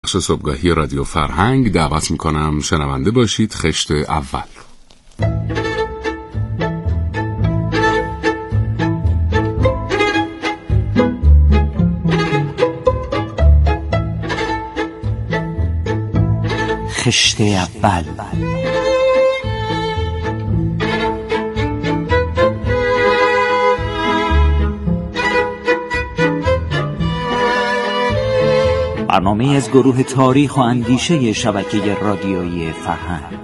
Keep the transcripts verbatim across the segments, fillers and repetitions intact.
بخش صبحگاهی رادیو فرهنگ دعوت میکنم شنونده باشید خشت اول. خشت اول. برنامه از گروه تاریخ و اندیشه شبکه رادیویی فرهنگ.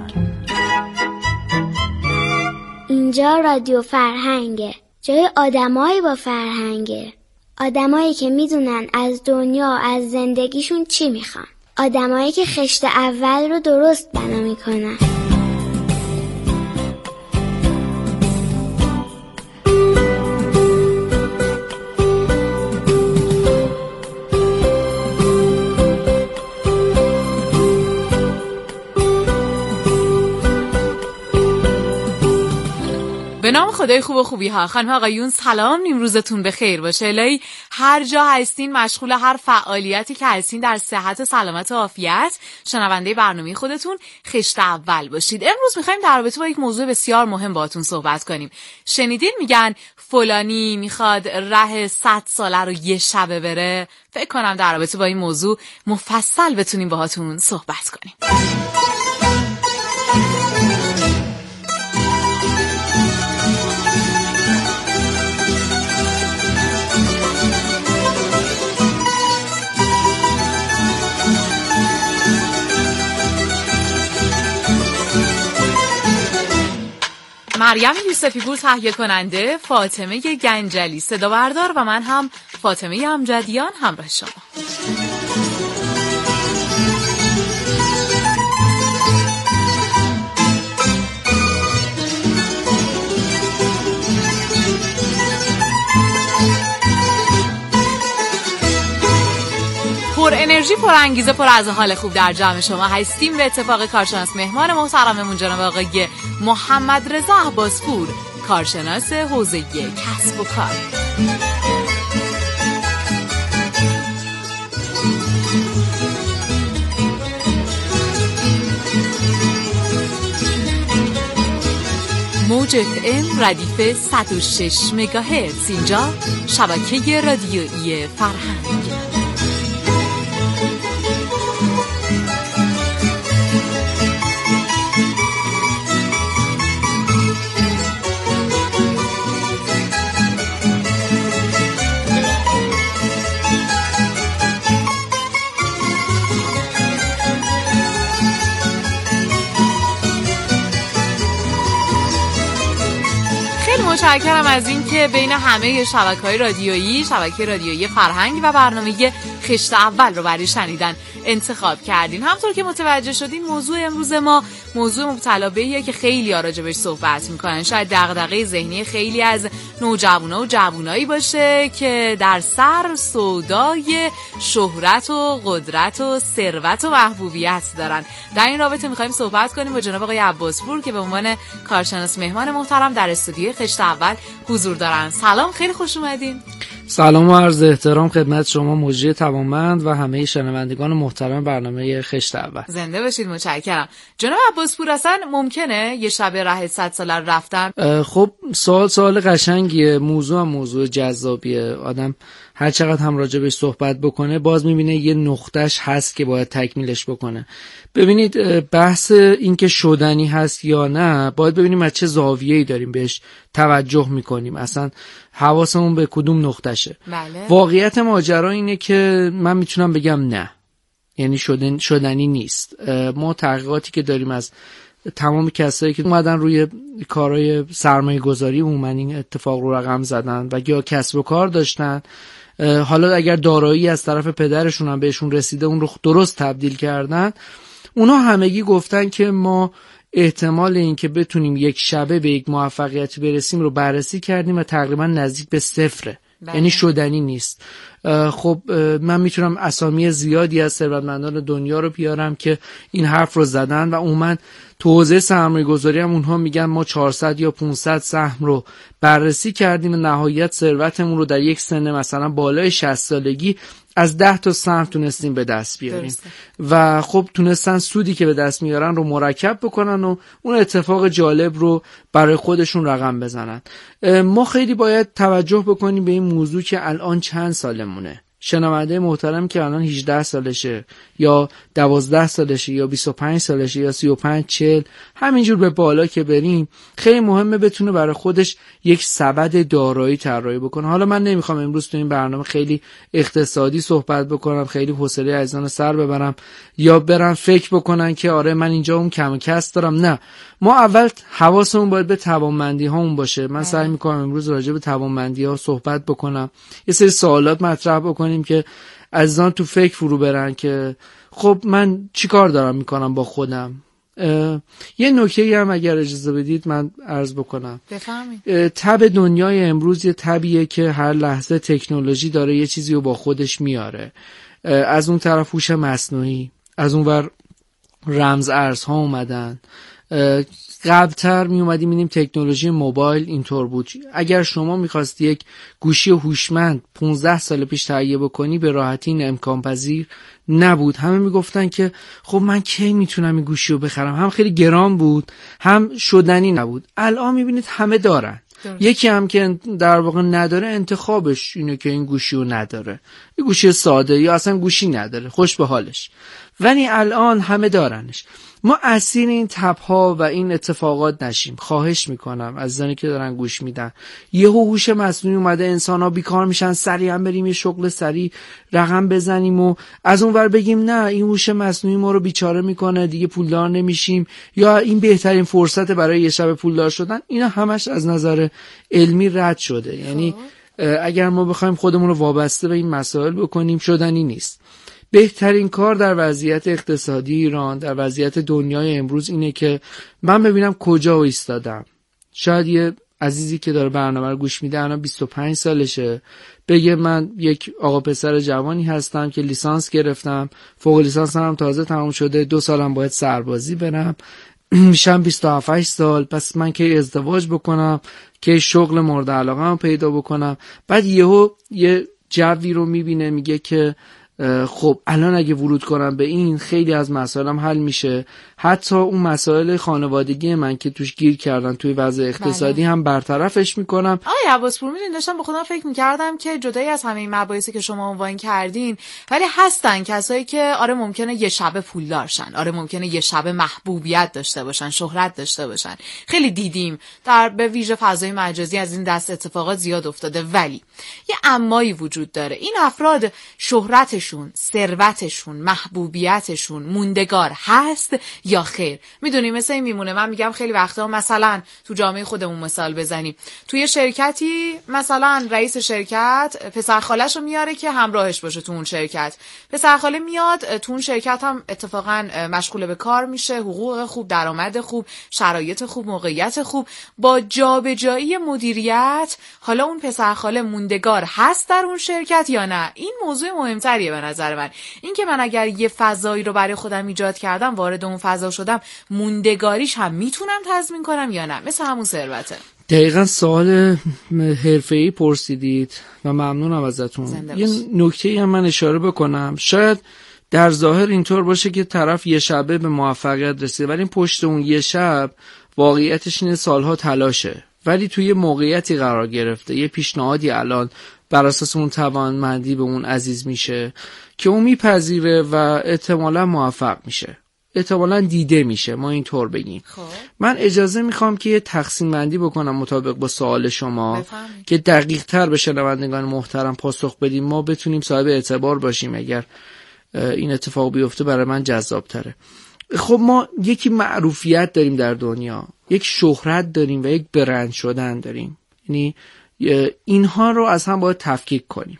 اینجا رادیو فرهنگه، جای آدمایی با فرهنگه، آدمایی که میدونن از دنیا از زندگیشون چی میخوان، آدمایی که خشت اول رو درست بنا میکنن. به نام خدای خوب و خوبی ها. خانم آقایون سلام، نیمروزتون بخیر باشه. الهی هر جا هستین، مشغول هر فعالیتی که هستین، در صحت سلامت و عافیت، شنونده برنامه خودتون خشت اول باشید. امروز میخوایم در رابطه با یک موضوع بسیار مهم باهاتون صحبت کنیم. شنیدین میگن فلانی میخواد ره صد ساله رو یه شبه بره؟ فکر کنم در رابطه با این موضوع مفصل بتونیم باهاتون صحبت کنیم. مریم یوسفی پور تهیه کننده، فاطمه گنجلی صدا بردار و من هم فاطمه امجدیان همراه شما. پر انرژی، پر انگیزه، پر از حال خوب در جمع شما هستیم. به اتفاق کارشناس مهمان محترممون جناب آقای محمد رضا عباسپور، کارشناس حوزه کسب و کار. موج اف ام ردیف صد و شش مگاهرتز، اینجا شبکه رادیویی فرهنگ. متشکرم از این که بین همه شبکه‌های رادیویی، شبکه رادیویی فرهنگ و برنامه خشت اول رو برای شنیدن انتخاب کردین. همونطور که متوجه شدین موضوع امروز ما موضوع مبتلا بهیه که خیلی‌ها راجبش صحبت میکنن. شاید دغدغه ذهنی خیلی از نوجوانا و جوانایی باشه که در سر سودای شهرت و قدرت و ثروت و محبوبیت دارن. در این رابطه میخوایم صحبت کنیم با جناب آقای عباسپور که به عنوان کارشناس مهمان محترم در استودیوی خشت اول حضور دارن. سلام، خیلی خوش اومدین. سلام و عرض احترام خدمت شما مجری توانمند و همه شنوندگان محترم برنامه خشت اول. زنده باشید. متشکرم. جناب عباسپور، اصلا ممکنه یه شب ره صد ساله رو رفتن؟ خب سوال سوال قشنگیه، موضوع هم موضوع جذابیه. آدم هر چقدر هم راجبش صحبت بکنه باز میبینه یه نقطهش هست که باید تکمیلش بکنه. ببینید بحث این که شدنی هست یا نه باید ببینیم از چه زاویه‌ای داریم بهش توجه میکنیم، اصلا حواسمون به کدوم نقطهشه. بله. واقعیت ماجرا اینه که من میتونم بگم نه، یعنی شدن شدنی نیست. ما تحقیقاتی که داریم از تمام کسایی که اومدن روی کارهای سرمایه گذاری عموما این اتفاق رو رقم زدن و یا کسب و کار داشتن، حالا اگر دارایی از طرف پدرشون هم بهشون رسیده اون رو درست تبدیل کردن، اونا همگی گفتن که ما احتمال این که بتونیم یک شبه به یک موفقیت برسیم رو بررسی کردیم و تقریبا نزدیک به صفره. یعنی شدنی نیست. خب من میتونم اسامی زیادی از ثروتمندان دنیا رو بیارم که این حرف رو زدن و عموما تو حوزه سرمایه گذاری هم اونها میگن ما چهارصد یا پانصد سهم رو بررسی کردیم و نهایت ثروتمون رو در یک سن مثلا بالای شصت سالگی از ده تا سهم تونستیم به دست بیاریم درسته. و خب تونستن سودی که به دست میارن رو مرکب بکنن و اون اتفاق جالب رو برای خودشون رقم بزنن. ما خیلی باید توجه بکنیم به این موضوع که الان چند سالمونه. شنونده محترم که الان هجده سالشه یا دوازده سالشه یا بیست و پنج سالشه یا سی و پنج چهل همینجور به بالا که بریم، خیلی مهمه بتونه برای خودش یک سبد دارایی طراحی بکنه. حالا من نمیخوام امروز تو این برنامه خیلی اقتصادی صحبت بکنم، خیلی حوصله عزیزان سر ببرم یا برم فکر بکنن که آره من اینجا اون کم کسب دارم. نه، ما اول حواسمون باید به توانمندی هامون باشه. من سعی میکنم امروز راجع به توانمندی ها صحبت بکنم، یه سری سوالات مطرح بکنیم که عزیزان تو فکر فرو برن که خب من چی کار دارم میکنم با خودم. یه نکته هم اگر اجازه بدید من عرض بکنم. بفهمید. تب دنیای امروز یه تبیه که هر لحظه تکنولوژی داره یه چیزی رو با خودش میاره. از اون طرف هوش مصنوعی، از اون ور رمز ارزها اومدن. قبلتر می اومدیم می‌بینیم تکنولوژی موبایل اینطور بود. اگر شما می‌خواستی یک گوشی هوشمند پانزده سال پیش تهیه بکنی به راحتی این امکان پذیر نبود. همه میگفتن که خب من کی میتونم این گوشی رو بخرم، هم خیلی گران بود هم شدنی نبود. الان می‌بینید همه دارن. داره. یکی هم که در واقع نداره انتخابش اینه که این گوشی رو نداره، یه گوشی ساده یا اصلا گوشی نداره، خوش به حالش، ولی الان همه دارنش. ما اسیر این تب‌ها و این اتفاقات نشیم. خواهش میکنم عزیزانی که دارن گوش میدن، یهو هوش مصنوعی اومده، انسان‌ها بیکار میشن، سریعا بریم یه شغل سریع رقم بزنیم و از اون ور بگیم نه این هوش مصنوعی ما رو بیچاره میکنه، دیگه پولدار نمیشیم، یا این بهترین فرصت برای یه شب پولدار شدن. اینا همش از نظر علمی رد شده. یعنی اگر ما بخوایم خودمون رو وابسته به این مسائل بکنیم شدنی نیست. بهترین کار در وضعیت اقتصادی ایران، در وضعیت دنیای امروز اینه که من ببینم کجا ایستادم. شاید یه عزیزی که داره برنامه رو گوش میده الان بیست و پنج سالشه، بگه من یک آقا پسر جوانی هستم که لیسانس گرفتم، فوق لیسانس هم تازه تمام شده، دو سالم باید سربازی برم، میشم بیست و هفت سال، پس من که ازدواج بکنم، که شغل مورد علاقه‌ام پیدا بکنم. بعد یهو یه جوی رو میبینه میگه که خب الان اگه ورود کنم به این خیلی از مسائلم حل میشه، حتی اون مسائل خانوادگی من که توش گیر کردن توی وضع اقتصادی بله. هم برطرفش میکنم. آقای عباسپور، میدونید داشتم به خودم فکر میکردم که جدایی از همه این مباحثی که شما عنوان کردین، ولی هستن کسایی که آره ممکنه یه شب پولدار شن، آره ممکنه یه شب محبوبیت داشته باشن، شهرت داشته باشن. خیلی دیدیم در به ویژه فضای مجازی از این دست اتفاقات زیاد افتاده، ولی یه امایی وجود داره. این افراد شهرتشون، ثروتشون، محبوبیتشون موندگار هست یا خیر؟ میدونی مثلا این میمونه. من میگم خیلی وقتا مثلا تو جامعه خودمون مثال بزنیم، توی شرکتی مثلا رئیس شرکت پسر خاله‌شو میاره که همراهش باشه تو اون شرکت. پسر خاله میاد تو اون شرکت هم اتفاقا مشغول به کار میشه، حقوق خوب، درآمد خوب، شرایط خوب، موقعیت خوب. با جابجایی مدیریت حالا اون پسر خاله موندگار هست در اون شرکت یا نه؟ این موضوع مهمتریه به نظر من. این که من اگر یه فضایی رو برای خودم ایجاد کردم، وارد اون فضا شدم، موندگاریش هم میتونم تضمین کنم یا نه؟ مثل همون ثروته. دقیقاً سوال حرفه‌ای پرسیدید و ممنونم ازتون. یه نکته‌ای هم من اشاره بکنم. شاید در ظاهر اینطور باشه که طرف یه شبه به موفقیت رسیده، ولی این پشت اون یه شب واقعیتش اینه سالها تلاشه، ولی توی موقعیتی قرار گرفته، یه پیشنهادی الان بر اساس اون توانمندی به اون عزیز میشه که اون میپذیره و احتمالاً موفق میشه، احتمالاً دیده میشه، ما اینطور بگیم. خب. من اجازه میخوام که یه تقسیم بندی بکنم مطابق با سوال شما بفهمید. که دقیق تر به شنوندگان محترم پاسخ بدیم، ما بتونیم صاحب اعتبار باشیم. اگر این اتفاق بیفته برای من جذاب تره. خب ما یکی معروفیت داریم در دنیا، یک شهرت داریم و یک برند شدن داریم. یعنی اینها رو از هم باید تفکیک کنیم.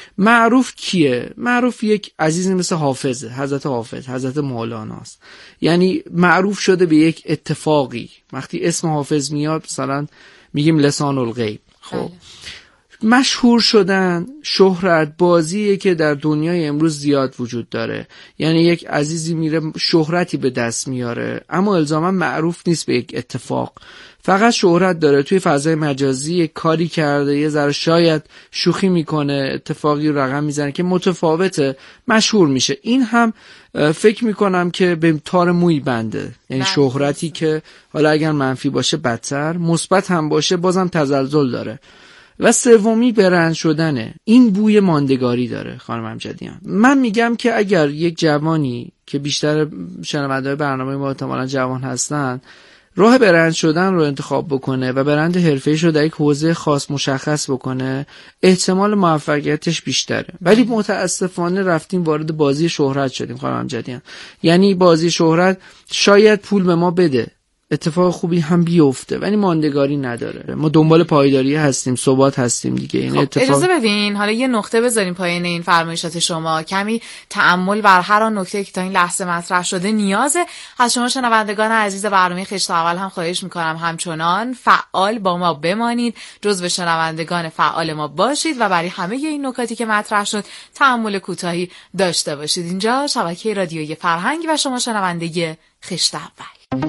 معروف کیه؟ معروف یک عزیزی مثل حافظه، حضرت حافظ، حضرت مولاناست. یعنی معروف شده به یک اتفاقی. وقتی اسم حافظ میاد مثلا میگیم لسان الغیب. خب مشهور شدن، شهرت، بازیه که در دنیای امروز زیاد وجود داره. یعنی یک عزیزی میره شهرتی به دست میاره اما الزاما معروف نیست به یک اتفاق، فقط شهرت داره، توی فضای مجازی کاری کرده، یه ذره شاید شوخی میکنه، اتفاقی رقم میزنه که متفاوته، مشهور میشه. این هم فکر میکنم که به تار موی بنده، یعنی شهرتی که حالا اگر منفی باشه بدتر، مثبت هم باشه بازم تزلزل داره. و سومی برند شدنه. این بوی ماندگاری داره خانم امجدیان. من میگم که اگر یک جوانی که بیشتر شنونده‌های برنامه ما احتمالاً جوان هستن، راه برند شدن رو انتخاب بکنه و برند حرفه‌ای رو در یک حوزه خاص مشخص بکنه، احتمال موفقیتش بیشتره. ولی متاسفانه رفتیم وارد بازی شهرت شدیم خانم امجدیان. یعنی بازی شهرت شاید پول به ما بده، اتفاق خوبی هم بیفته، ولی ماندگاری نداره. ما دنبال پایداری هستیم، ثبات هستیم دیگه. این خب اتفاق اجازه بدین حالا یه نقطه بذاریم پایین این فرمایشات شما، کمی تأمل بر هر آن نکته که تا این لحظه مطرح شده نیازه. از شما شنوندگان عزیز برنامه خشت اول هم خواهش میکنم همچنان فعال با ما بمانید، جزو شنوندگان فعال ما باشید و برای همه این نکاتی که مطرح شد تأمل کوتاهی داشته باشید. اینجا شبکه رادیویی فرهنگ و شما شنونده خشت اول.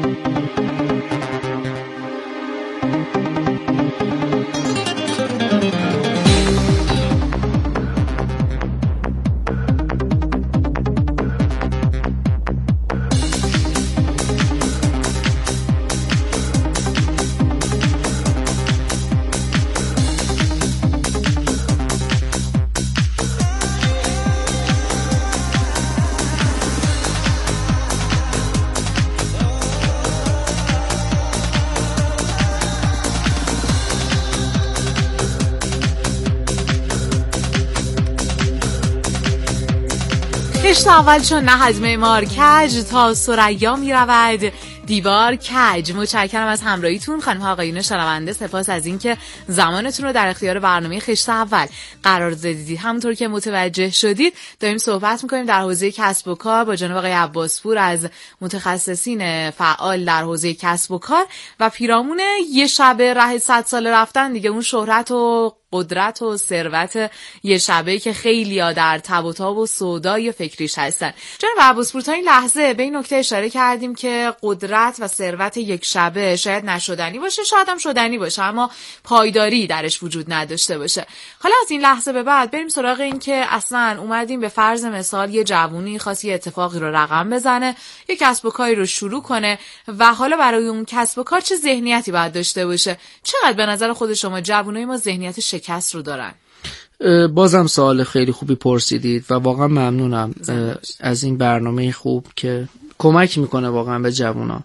خشت اول چون نه از معمار کج تا ثریا می رود دیوار کج. متشکرم از همراهیتون خانم ها آقایون شنونده، سپاس از اینکه زمانتون رو در اختیار برنامه خشت اول قرار دادید. همونطور که متوجه شدید داریم صحبت میکنیم در حوزه کسب و کار با جناب آقای عباسپور از متخصصین فعال در حوزه کسب و کار و پیرامون یه شبه ره صد سال رفتن دیگه، اون شهرت و قدرت و ثروت یه شبه که خیلی‌ها در تب و تاب و سودای فکریش هستن. جناب عباسپور تا این لحظه به این نکته اشاره کردیم که قدرت و ثروت یک شبه شاید نشدنی باشه، شاید هم شدنی باشه، اما پایداری درش وجود نداشته باشه. حالا از این لحظه به بعد بریم سراغ این که اصلا اومدیم به فرض مثال یه جوونی خاص یه اتفاقی رو رقم بزنه، یه کسب و کاری رو شروع کنه و حالا برای اون کسب و کار چه ذهنیتی باید داشته باشه؟ چقدر به نظر خود شما جوونای ما ذهنیت شکست رو دارن؟ بازم سوال خیلی خوبی پرسیدید و واقعا ممنونم از این برنامه خوب که کمک میکنه واقعا به جوونا.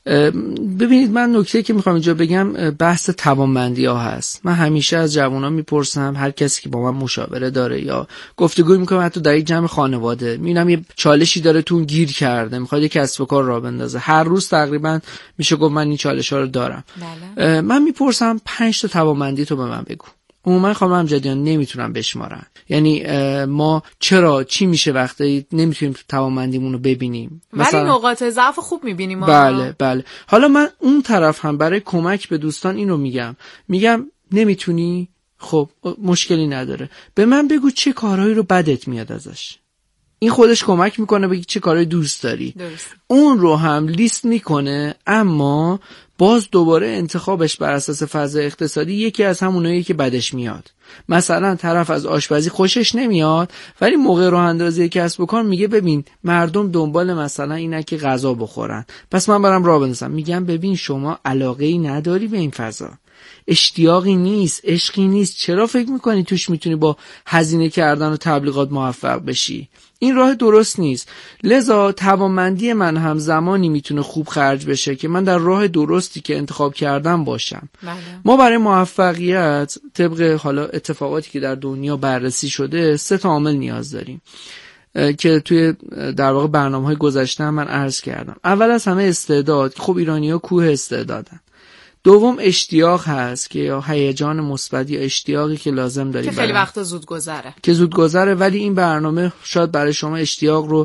ببینید من نکته که میخوام اینجا بگم بحث توانمندی ها هست. من همیشه از جوونا میپرسم، هر کسی که با من مشاوره داره یا گفتگو میکنم حتی در یک جمع خانواده، میبینم یه چالشی داره تو اون گیر کرده، میخواد یک کسب و کار راه بندازه، هر روز تقریبا میشه گفت من این چالش ها رو دارم. بله. من میپرسم پنج تا توانمندی تو به من بگو. عموما خانم امجدیان نمیتونم بشمارن. یعنی ما چرا چی میشه وقتی نمیتونیم توانمندیمون رو ببینیم؟ ولی نقاط ضعف خوب میبینیم ما. بله بله. حالا من اون طرف هم برای کمک به دوستان اینو میگم، میگم نمیتونی؟ خب مشکلی نداره، به من بگو چه کارهایی رو بدت میاد ازش. این خودش کمک میکنه بگی چه کارهایی دوست داری. درست. اون رو هم لیست میکنه، اما باز دوباره انتخابش بر اساس فضای اقتصادی یکی از همونایی که بدش میاد. مثلا طرف از آشپزی خوشش نمیاد ولی موقع راه اندازی کسب و کار میگه ببین مردم دنبال مثلا اینه که غذا بخورن، پس من برام راه بندازم. میگم ببین شما علاقه‌ای نداری به این فضا، اشتیاقی نیست، عشقی نیست، چرا فکر میکنی توش میتونی با هزینه کردن و تبلیغات موفق بشی؟ این راه درست نیست. لذا توانمندی من هم زمانی میتونه خوب خرج بشه که من در راه درستی که انتخاب کردم باشم. بله. ما برای موفقیت طبق حالا اتفاقاتی که در دنیا بررسی شده سه تا عامل نیاز داریم که توی در واقع برنامه‌های گذشته من عرض کردم. اول از همه استعداد. خب ایرانی‌ها کوه استعدادن. دوم اشتیاق هست که یا هیجان مثبت یا اشتیاقی که لازم داری که خیلی وقتا زود گذره که زود گذره ولی این برنامه شاید برای شما اشتیاق رو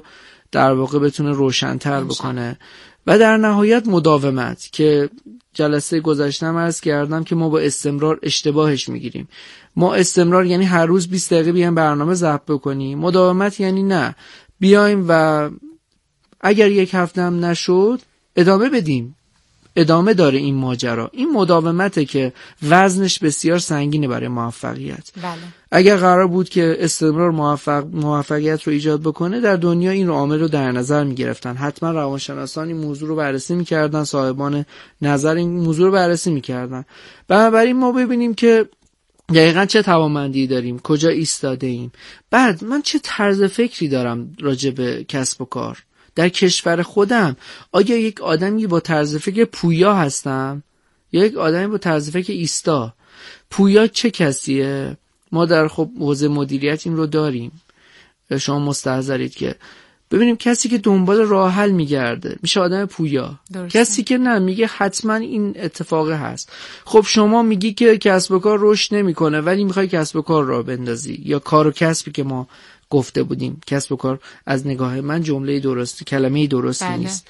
در واقع بتونه روشن‌تر بکنه. و در نهایت مداومت که جلسه گذشتم عرض کردم که ما با استمرار اشتباهش میگیریم. ما استمرار یعنی هر روز بیست دقیقه بیایم برنامه ضبط بکنیم. مداومت یعنی نه، بیایم و اگر یک هفته هم نشد ادامه بدیم. ادامه داره این ماجرا. این مداومته که وزنش بسیار سنگینه برای موفقیت. بله. اگر قرار بود که استمرار موفق موفقیت رو ایجاد بکنه، در دنیا این عامل رو در نظر میگرفتن. حتما روانشناسان این موضوع رو بررسی میکردن، صاحبان نظر این موضوع رو بررسی میکردن. بنابراین ما ببینیم که دقیقاً چه توانمندی داریم، کجا ایستاده ایم. بعد من چه طرز فکری دارم راجع به کسب و کار. در کشور خودم آیا یک آدمی با طرز فکر پویا هستم یا یک آدمی با طرز فکر ایستا؟ پویا چه کسیه؟ ما در خب حوزه مدیریت این رو داریم، شما مستحضرید که ببینیم کسی که دنبال راه حل میگرده میشه آدم پویا. درسته. کسی که نه میگه حتما این اتفاق هست. خب شما میگی که کسب و کار رشد نمیکنه ولی میخوای کسب و کار راه بندازی، یا کار و کسبی که ما گفته بودیم. کسب و کار از نگاه من جمله درستی، کلمه درستی بله. نیست.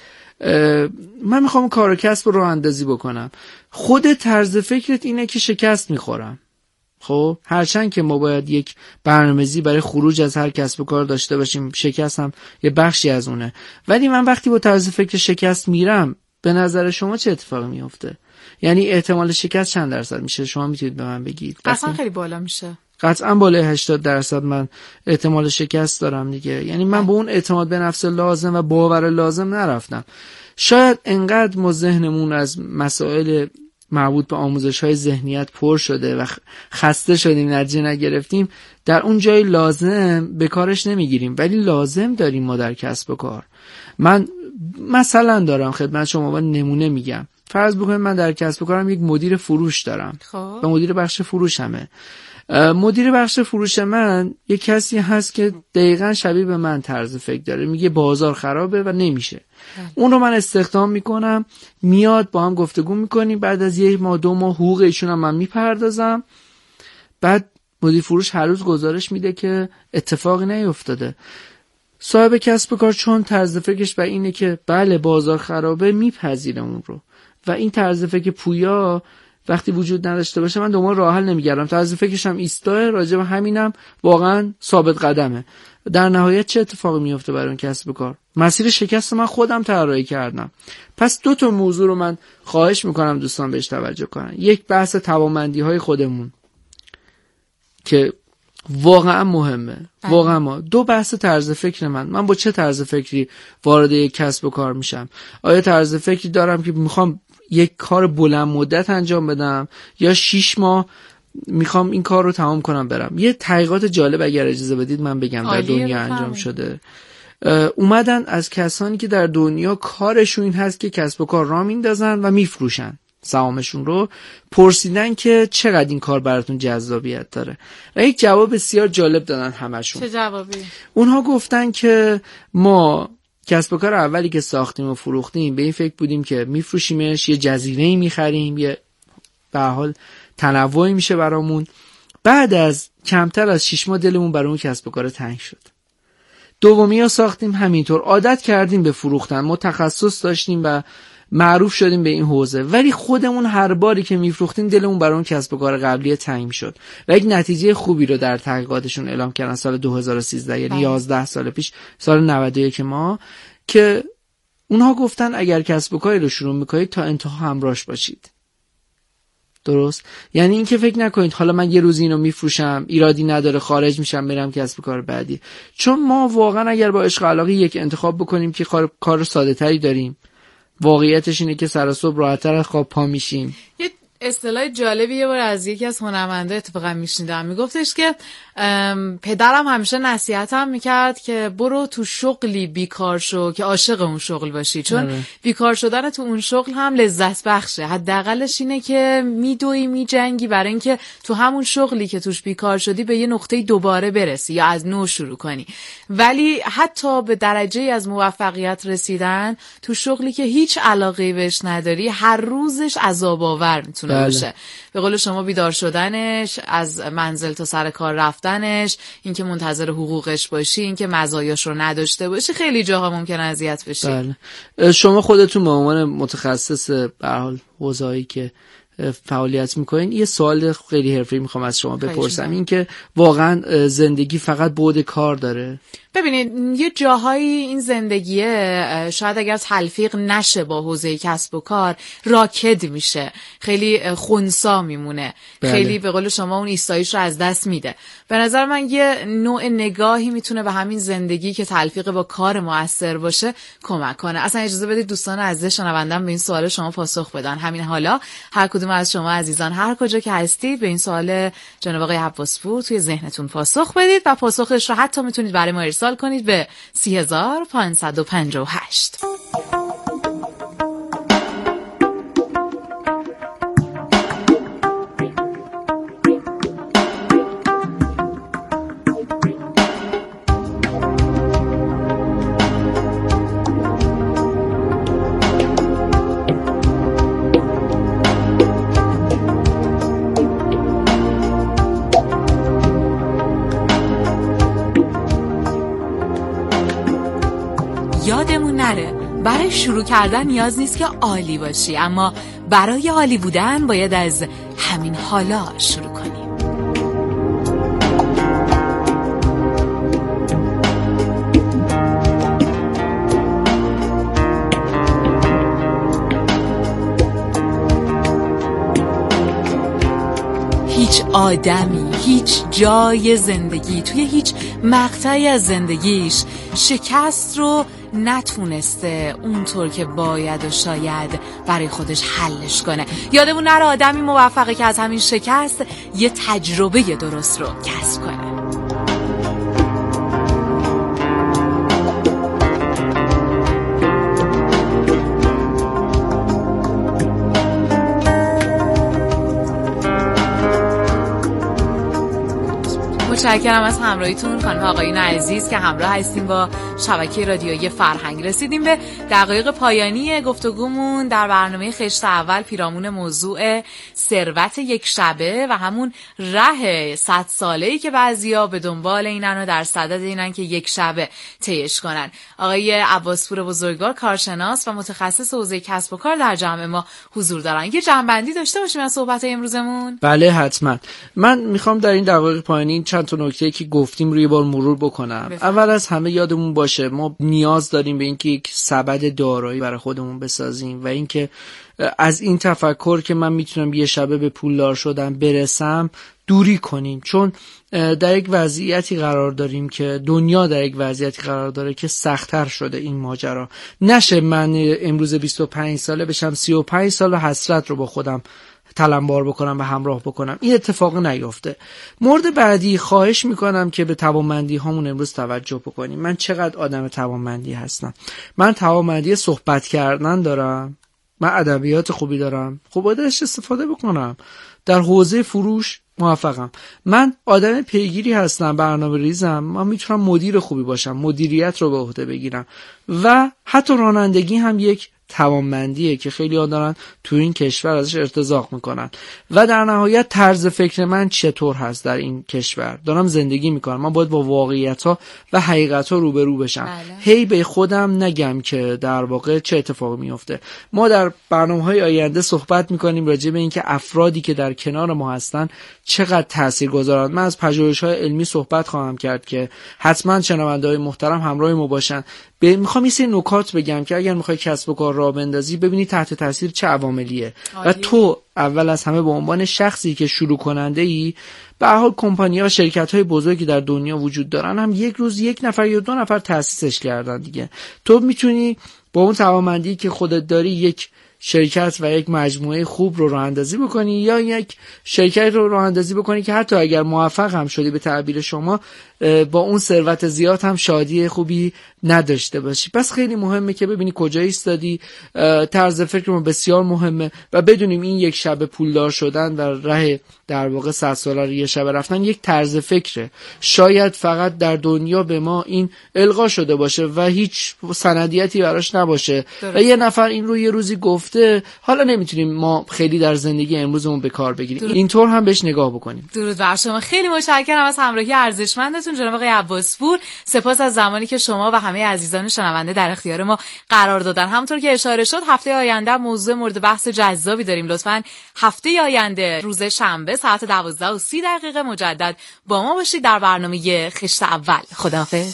من میخوام کار و کسب رو راه اندازی بکنم. خود طرز فکرت اینه که شکست میخورم. خب هرچند که ما باید یک برنامه‌ریزی برای خروج از هر کسب و کار داشته باشیم، شکست هم یه بخشی از اونه، ولی من وقتی با طرز فکر شکست میرم، به نظر شما چه اتفاقی میفته؟ یعنی احتمال شکست چند درصد میشه؟ شما میتونید به من بگید؟ اصلا خیلی بالا میشه. قطعا بالای هشتاد درصد من احتمال شکست دارم دیگه. یعنی من به اون اعتماد به نفس لازم و باور لازم نرفتم. شاید انقدر ما ذهنمون از مسائل مربوط به آموزش‌های ذهنیت پر شده و خسته شدیم، نتیجه نگرفتیم، در اون جای لازم به کارش نمیگیریم، ولی لازم داریم ما در کسب و کار. من مثلا دارم خدمت شما نمونه میگم. فرض بکنید من در کسب و کارم یک مدیر فروش دارم خب. و مدیر بخش فروشمه. مدیر بخش فروش من یک کسی هست که دقیقاً شبیه به من طرز فکر داره، میگه بازار خرابه و نمیشه. اون رو من استخدام میکنم، میاد با هم گفتگو میکنیم، بعد از یک ماه دو ماه حقوق ایشون هم من میپردازم. بعد مدیر فروش هر روز گزارش میده که اتفاقی نیفتاده. صاحب کسب و کار چون طرز فکرش بر اینه که بله بازار خرابه، میپذیره اون رو. و این طرز فکر پویا وقتی وجود نداشته باشه، من دنبال راه حل نمیگردم. طرز فکرش هم ایستاه، راجع به همینم واقعا ثابت قدمه. در نهایت چه اتفاقی میفته برای اون کسب و کار؟ مسیر شکست من خودم طراحی کردم. پس دو تا موضوع رو من خواهش میکنم دوستان بهش توجه کنن. یک بحث توانمندی های خودمون که واقعا مهمه، واقعا ما. دو بحث طرز فکر من. من با چه طرز فکری وارد یک کسب و کار میشم؟ آیا طرز فکری دارم که میخوام یک کار بلند مدت انجام بدم یا شیش ماه میخوام این کار رو تمام کنم برم؟ یه تحقیقات جالب اگر اجازه بدید من بگم در دنیا انجام شده. اومدن از کسانی که در دنیا کارشون این هست که کسب و کار راه میندازن و میفروشن سهامشون رو، پرسیدن که چقدر این کار براتون جذابیت داره و یک جواب بسیار جالب دادن همشون. چه جوابی؟ اونها گفتن که ما کسب و کار اولی که ساختیم و فروختیم به این فکر بودیم که میفروشیمش، یه جزیره‌ای میخریم، یه به حال تنوعی میشه برامون. بعد از کمتر از شش ماه دلمون برای اون کسب و کار تنگ شد. دومی رو ساختیم همینطور، عادت کردیم به فروختن، ما تخصص داشتیم و معروف شدیم به این حوزه، ولی خودمون هر باری که میفروختیم دلمون برای اون کسب و کار قبلی تنگ شد و یک نتیجه خوبی رو در تحقیقاتشون اعلام کردن سال دو هزار و سیزده، یعنی یازده سال پیش، سال نود و یک ما، که اونها گفتن اگر کسب و کاری رو شروع میکنید تا انتها همراهش باشید. درست؟ یعنی این که فکر نکنید حالا من یه روز اینو میفروشم ایرادی نداره خارج میشم میرم کسب و کار بعدی. چون ما واقعا اگر با عشق علاقه یک انتخاب بکنیم که کار کار ساده تری داریم، واقعیتش اینه که سر صبح راحت‌تر از خواب پا میشیم. یه اصطلاح جالبی یه بار از یکی از هنرمندا اتفاقا میشنیدم، میگفتش که پدرم همیشه نصیحتم میکرد که برو تو شغلی بیکار شو که عاشق اون شغل باشی، چون اره. بیکار شدن تو اون شغل هم لذت بخشه. حداقلش اینه که میدوی میجنگی برای اینکه تو همون شغلی که توش بیکار شدی به یه نقطه دوباره برسی یا از نو شروع کنی. ولی حتی به درجه از موفقیت رسیدن تو شغلی که هیچ علاقه‌ای بهش نداری هر روزش عذاب آور میتونه میتونه بله. باشه. به قول شما بیدار شدنش، از منزل تا سر کار رفتنش، اینکه منتظر حقوقش باشی، اینکه مزایاش رو نداشته باشی، خیلی جاها ممکنه اذیت بشی. بله. شما خودتون به عنوان متخصص به هر حال حوزه‌ای که فعالیت میکنین، یه سوال خیلی حرفه‌ای میخوام از شما بپرسم، این که واقعا زندگی فقط بعد کار داره؟ ببینید یه جاهایی این زندگیه شاید اگر تلفیق نشه با حوزه کسب و کار راکد میشه، خیلی خنثی میمونه. بله. خیلی به قول شما اون ایستاییش رو از دست میده. به نظر من یه نوع نگاهی میتونه به همین زندگی که تلفیق با کار مؤثر باشه کمک کنه. اصلا اجازه بدید دوستان عزیز شنوندم به این سوال شما پاسخ بدن. همین حالا هر کدوم از شما عزیزان هر کجا که هستید به این سوال جناب آقای عباسپور توی ذهنتون پاسخ بدید و پاسخش رو حتی میتونید برای ما ارسال کنید به سی هزار و پانصد و پنجاه و هشت. یادمون نره برای شروع کردن نیاز نیست که عالی باشی، اما برای عالی بودن باید از همین حالا شروع کنیم. هیچ آدمی، هیچ جای زندگی، توی هیچ مقطعی از زندگیش شکست رو نتونسته اونطور که باید و شاید برای خودش حلش کنه. یادمون نره آدمی موفقه که از همین شکست یه تجربه درست رو کسب کنه. متشکرم از همراهیتون خانم آقایون عزیز که همراه هستیم با شبکه رادیویی فرهنگ. رسیدیم به دقایق پایانی گفتگومون در برنامه خشت اول پیرامون موضوع ثروت یک شبه و همون ره صد ساله‌ای که بعضیا به دنبال اینن و در صدد اینن که یک شبه طیش کنن. آقای عباسپور بزرگوار کارشناس و متخصص حوزه کسب و کار در جمع ما حضور دارن. یه جنبندی داشته باشیم از صحبت‌های امروزمون؟ بله حتما. من میخوام در این دقایق پایانی چند تا نکته که گفتیم روی بار مرور بکنم. بفرم. اول از همه یادمون باشه ما نیاز داریم به اینکه یک سبد دارایی برای خودمون بسازیم و اینکه از این تفکر که من میتونم یه شبه به پولدار شدن برسم دوری کنیم، چون در یک وضعیتی قرار داریم که دنیا در یک وضعیتی قرار داره که سخت‌تر شده این ماجرا. نشه من امروز بیست و پنج ساله بشم سی و پنج سال حسرت رو با خودم تلمبار بکنم و همراه بکنم. این اتفاق نیفته. مورد بعدی خواهش میکنم که به توانمندی هامون امروز توجه بکنیم. من چقدر آدم توانمندی هستم؟ من توانمندی صحبت کردن دارم، من ادبیات خوبی دارم، خب باید ازش استفاده بکنم. در حوزه فروش موفقم. من آدم پیگیری هستم، برنامه ریزم، من میتونم مدیر خوبی باشم، مدیریت رو به عهده بگیرم و حتی رانندگی هم یک توانمندیه که خیلی ها دارن تو این کشور ازش ارتزاق میکنن. و در نهایت طرز فکر من چطور هست در این کشور، دارم زندگی میکنم، من باید با واقعیت ها و حقیقت ها روبرو بشم. بله. هی به خودم نگم که در واقع چه اتفاقی میفته. ما در برنامه‌های آینده صحبت میکنیم راجع به اینکه افرادی که در کنار ما هستن چقدر تاثیرگذارند. من از پژوهش‌های علمی صحبت خواهم کرد که حتما شنونده‌های محترم همراه ما باشن. به میخوام یه سری نکات بگم که اگر میخوای کسب و کار راه بندازی ببینی تحت تاثیر چه عواملیه و تو اول از همه به عنوان شخصی که شروع کننده ای، به هر حال کمپانی‌ها، شرکت‌های بزرگی در دنیا وجود دارن، هم یک روز یک نفر یا دو نفر تأسیسش کردن دیگه. تو میتونی با اون توانمندی که خودت داری یک شرکت و یک مجموعه خوب رو راه اندازی بکنی یا یک شرکت رو راه اندازی بکنی که حتی اگر موفق هم شدی به تعبیر شما با اون ثروت زیاد هم شادی خوبی نداشته باشی. پس خیلی مهمه که ببینی کجا ایستادی. طرز فکر ما بسیار مهمه و بدونیم این یک شب پولدار شدن و راه در واقع صد ساله یه شب رفتن یک طرز فکره. شاید فقط در دنیا به ما این القا شده باشه و هیچ سندیتی براش نباشه و یه نفر این رو یه روزی گفته، حالا نمیتونیم ما خیلی در زندگی امروزمون به کار بگیریم. اینطور هم بهش نگاه بکنیم. درود بر شما. خیلی متشکرم از همراهی ارزشمندتون جناب آقای عباسپور. سپاس از زمانی که شما و همه عزیزان شنونده در اختیار ما قرار دادن. همونطور که اشاره شد هفته آینده موضوع مورد بحث جذابی داریم. لطفاً هفته آینده روز شنبه ساعت دوازده و سی دقیقه مجدد با ما باشید در برنامه خشت اول. خداحافظ.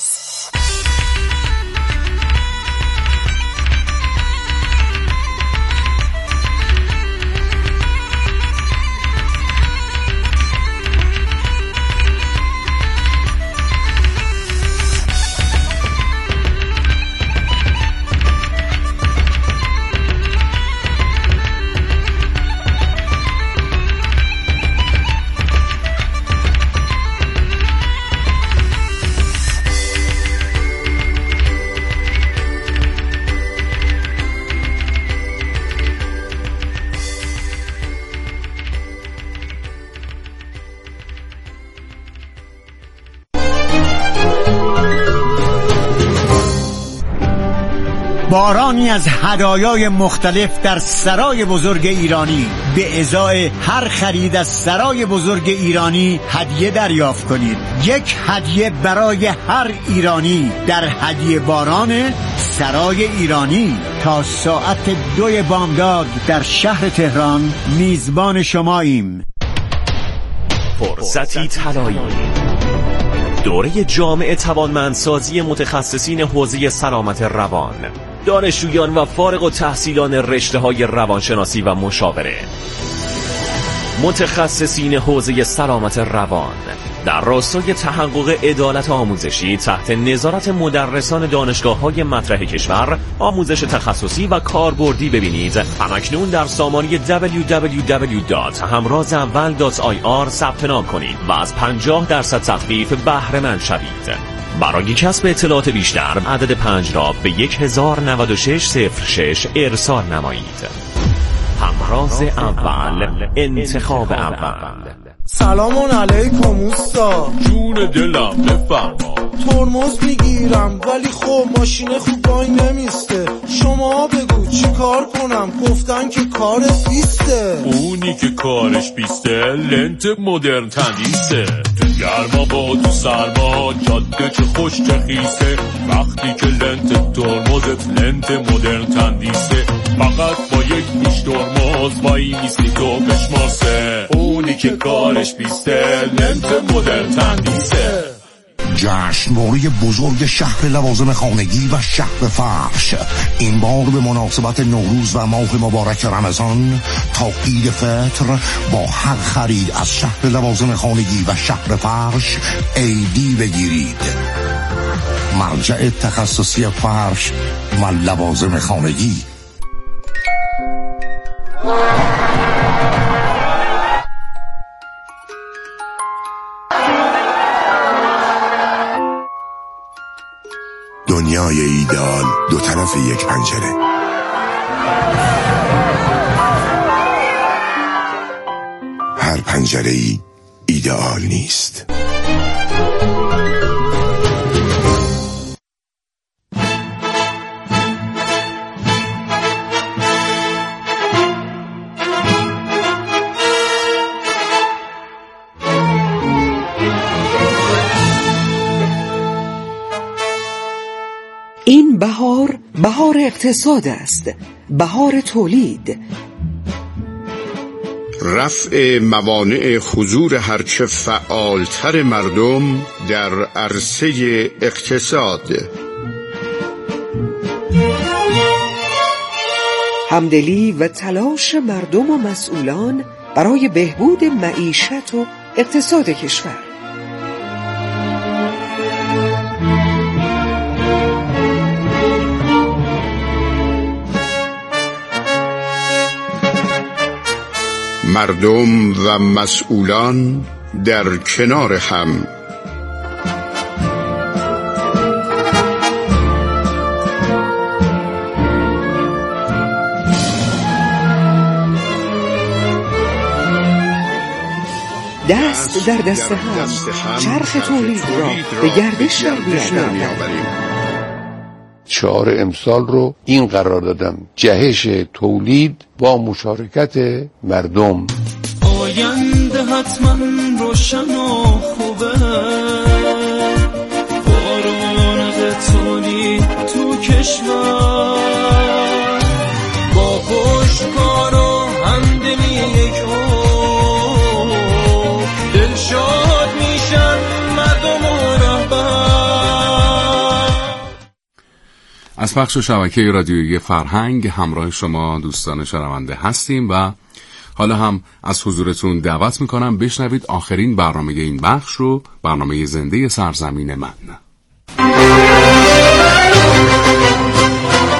بارانی از هدایای مختلف در سرای بزرگ ایرانی. به ازای هر خرید از سرای بزرگ ایرانی هدیه دریافت کنید. یک هدیه برای هر ایرانی در هدیه باران سرای ایرانی. تا ساعت دوی بامداد در شهر تهران میزبان شماییم. فرصتی طلایی، دوره جامع توانمندسازی متخصصین حوزه سلامت روان، دانشجویان و فارغ التحصیلان رشته‌های روانشناسی و مشاوره، متخصصین حوزه سلامت روان در راستای تحقق عدالت آموزشی تحت نظارت مدرسان دانشگاه‌های مطرح کشور آموزش تخصصی و کاربردی ببینید. همکنون در سامانه دبلیو دبلیو دبلیو دات همراز اول دات آی آر ثبت نام کنید و از پنجاه درصد تخفیف بهره مند شوید. برای کسب اطلاعات بیشتر عدد پنج را به یک هزار و نود و شش صفر شش ارسال نمایید. همراز اول، انتخاب اول. سلام علیکم اوستا. جون دلم بفرما. ترمز میگیرم ولی خب ماشین خوب وای نمیسته. شما بگو چی کار کنم؟ گفتن که کارت بیسته. اونی که کارش بیسته لنت مدرن تندیسه. تو گرما با تو سرما جاده چه خوش چه خیسه. وقتی که لنت ترمزت لنت مدرن تندیسه. فقط با یک پیش ترمز وای نیستی تو بشماسه. اونی که کارش بیسته لنت مدرن تندیسه. جشنواره بزرگ شهر لوازم خانگی و شهر فرش این بار به مناسبت نوروز و ماه مبارک رمضان تا عید فطر با هر خرید از شهر لوازم خانگی و شهر فرش ایدی بگیرید. مرجع تخصصی فرش و لوازم خانگی. دنیای ایدئال دو طرف یک پنجره. هر پنجره ای ایدئال نیست. این بهار بهار اقتصاد است، بهار تولید. رفع موانع حضور هرچه فعالتر مردم در عرصه اقتصاد. همدلی و تلاش مردم و مسئولان برای بهبود معیشت و اقتصاد کشور. مردم و مسئولان در کنار هم. دست در دست هم چرخ تولید را به گردش در بیاوریم. شعار امسال رو این قرار دادم: جهش تولید با مشارکت مردم. آینده حتما روشن و خوبه، بارون تولید تو کشور با پشتکار و همدلی یک عمر دلشاد میشن مردم و رهبر. از پخش شبکه رادیویی فرهنگ همراه شما دوستان شنونده هستیم و حالا هم از حضورتون دعوت میکنم بشنوید آخرین برنامه این بخش رو، برنامه زنده سرزمین من.